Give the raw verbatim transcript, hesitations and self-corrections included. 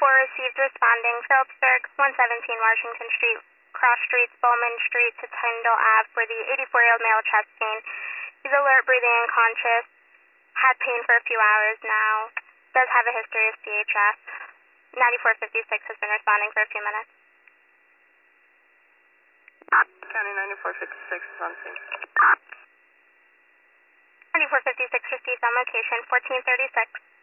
four received responding Phillipsburg, one seventeen Washington Street, cross streets, Bowman Street to Tyndall Ave for the eighty-four-year-old male chest pain. He's alert, breathing, unconscious, had pain for a few hours now, does have a history of C H F. ninety-four fifty-six has been responding for a few minutes. County ninety-four fifty-six is on scene. ninety-four fifty-six received on location, fourteen thirty-six.